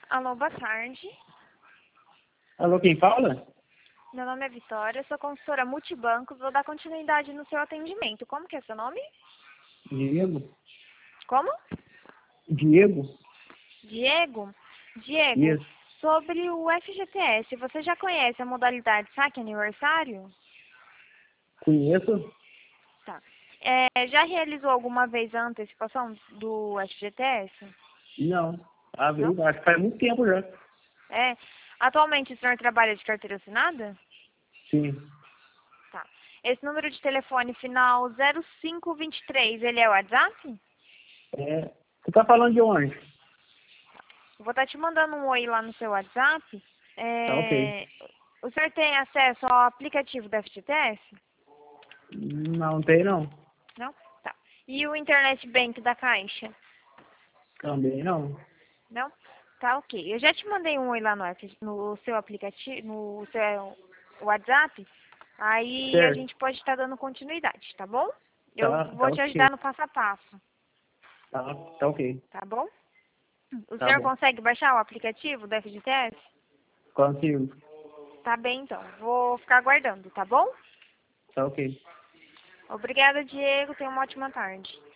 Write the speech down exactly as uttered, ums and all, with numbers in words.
Alô, boa tarde. Alô, quem fala? Meu nome é Vitória, sou consultora multibancos, vou dar continuidade no seu atendimento. Como que é seu nome? Diego? Como? Diego? Diego? Diego, Isso. sobre o F G T S, você já conhece a modalidade saque aniversário? Conheço? Tá. É, já realizou alguma vez a antecipação do F G T S? Não. Ah, Não? viu? Acho que faz muito tempo já. É. Atualmente o senhor trabalha de carteira assinada? Sim. Tá. Esse número de telefone final zero cinco dois três, ele é o WhatsApp? É, você tá falando de onde? Eu vou estar te mandando um oi lá no seu WhatsApp. Tá, ok. É, o senhor tem acesso ao aplicativo da F G T S? Não, não tem não. Não? Tá. E o Internet Bank da Caixa? Também não. Não? Tá, ok. Eu já te mandei um oi lá no, F- no seu aplicativo, no seu WhatsApp. Aí a Certo. gente pode estar dando continuidade, tá bom? Eu Tá, tá vou te ok. ajudar no passo a passo, Tá, tá ok. tá bom? O Tá senhor bom. consegue baixar o aplicativo da F G T S? Consigo. Tá bem, então. Vou ficar aguardando, tá bom? Tá ok. Obrigada, Diego. Tenha uma ótima tarde.